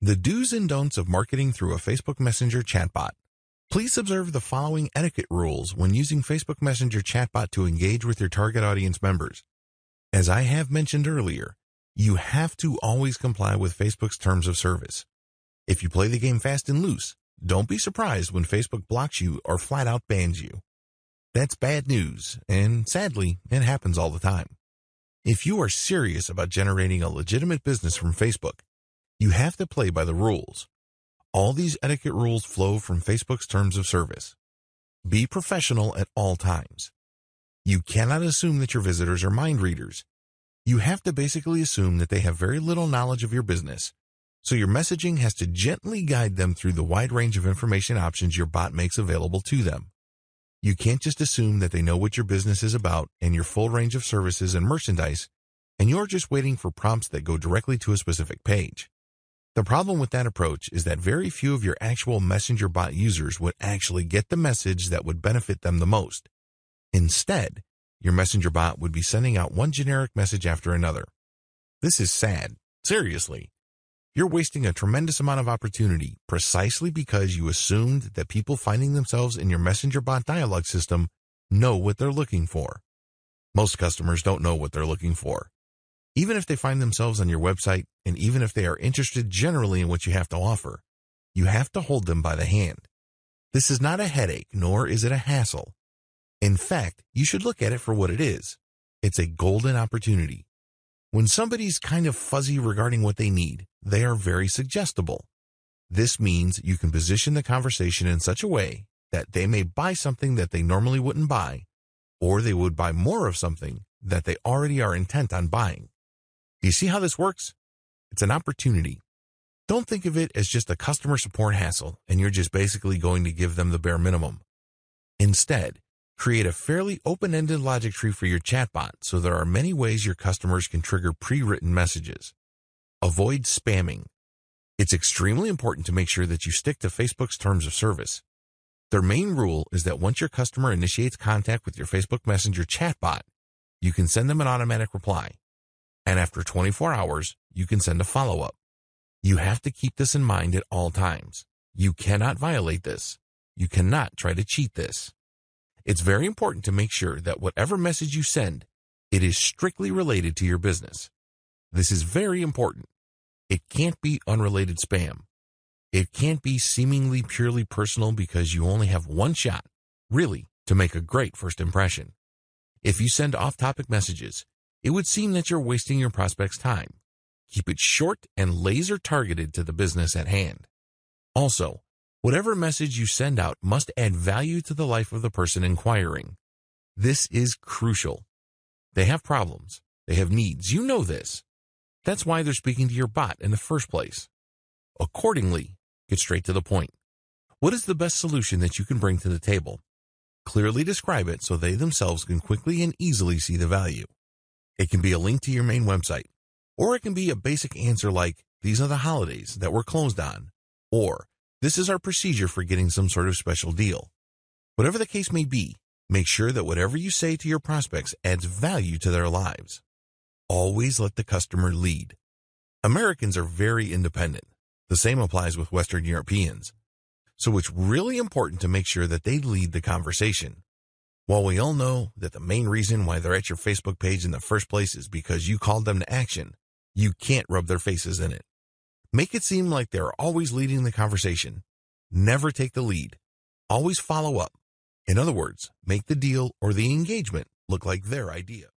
The do's and don'ts of marketing through a Facebook Messenger chatbot. Please observe the following etiquette rules when using Facebook Messenger chatbot to engage with your target audience members. As I have mentioned earlier, you have to always comply with Facebook's terms of service. If you play the game fast and loose, don't be surprised when Facebook blocks you or flat out bans you. That's bad news, and sadly, it happens all the time. If you are serious about generating a legitimate business from Facebook, you have to play by the rules. All these etiquette rules flow from Facebook's terms of service. Be professional at all times. You cannot assume that your visitors are mind readers. You have to basically assume that they have very little knowledge of your business, so your messaging has to gently guide them through the wide range of information options your bot makes available to them. You can't just assume that they know what your business is about and your full range of services and merchandise, and you're just waiting for prompts that go directly to a specific page. The problem with that approach is that very few of your actual Messenger bot users would actually get the message that would benefit them the most. Instead, your Messenger bot would be sending out one generic message after another. This is sad. Seriously. You're wasting a tremendous amount of opportunity precisely because you assumed that people finding themselves in your Messenger bot dialogue system know what they're looking for. Most customers don't know what they're looking for. Even if they find themselves on your website, and even if they are interested generally in what you have to offer, you have to hold them by the hand. This is not a headache, nor is it a hassle. In fact, you should look at it for what it is. It's a golden opportunity. When somebody's kind of fuzzy regarding what they need, they are very suggestible. This means you can position the conversation in such a way that they may buy something that they normally wouldn't buy, or they would buy more of something that they already are intent on buying. Do you see how this works? It's an opportunity. Don't think of it as just a customer support hassle and you're just basically going to give them the bare minimum. Instead, create a fairly open-ended logic tree for your chatbot so there are many ways your customers can trigger pre-written messages. Avoid spamming. It's extremely important to make sure that you stick to Facebook's terms of service. Their main rule is that once your customer initiates contact with your Facebook Messenger chatbot, you can send them an automatic reply. And after 24 hours, you can send a follow-up. You have to keep this in mind at all times. You cannot violate this. You cannot try to cheat this. It's very important to make sure that whatever message you send, it is strictly related to your business. This is very important. It can't be unrelated spam. It can't be seemingly purely personal because you only have one shot, really, to make a great first impression. If you send off-topic messages, it would seem that you're wasting your prospect's time. Keep it short and laser targeted to the business at hand. Also, whatever message you send out must add value to the life of the person inquiring. This is crucial. They have problems. They have needs. You know this. That's why they're speaking to your bot in the first place. Accordingly, get straight to the point. What is the best solution that you can bring to the table? Clearly describe it so they themselves can quickly and easily see the value. It can be a link to your main website, or it can be a basic answer like, these are the holidays that we're closed on, or this is our procedure for getting some sort of special deal. Whatever the case may be, make sure that whatever you say to your prospects adds value to their lives. Always let the customer lead. Americans are very independent. The same applies with Western Europeans. So it's really important to make sure that they lead the conversation. While we all know that the main reason why they're at your Facebook page in the first place is because you called them to action, you can't rub their faces in it. Make it seem like they're always leading the conversation. Never take the lead. Always follow up. In other words, make the deal or the engagement look like their idea.